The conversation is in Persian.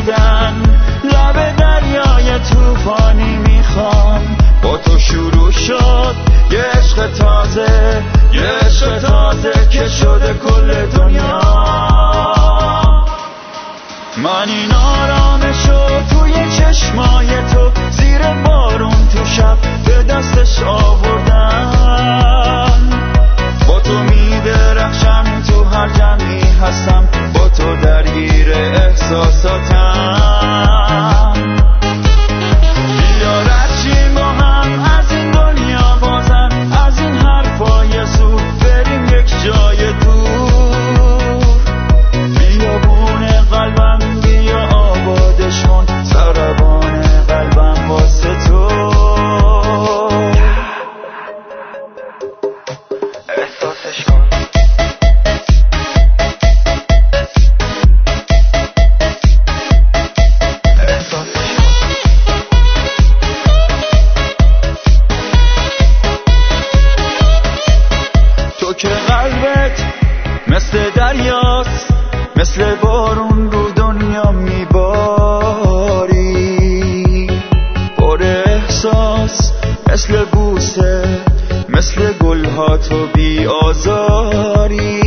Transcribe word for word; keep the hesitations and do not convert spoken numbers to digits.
بودن، لب دریای طوفانی میخوام. با تو شروع شد یه عشق تازه، یه عشق تازه که شده کل دنیا. من این آرامشو توی چشمای تو، زیر بارون تو شب به دستش آوردم. با تو میدرخشم، تو هر جمعی هستم، با تو درگیر احساساتم. بیا رد با هم از این دنیا بازم، از این حرفای زور بریم یک جای دور. بیابون قلبم بیا آبادش کن، سربان قلبم واسه تو. احساسش کن. تو که قلبت مثل دریاست، مثل بارون رو دنیا میباری. پر احساس مثل بوسه، مثل گلها تو بی آزاری.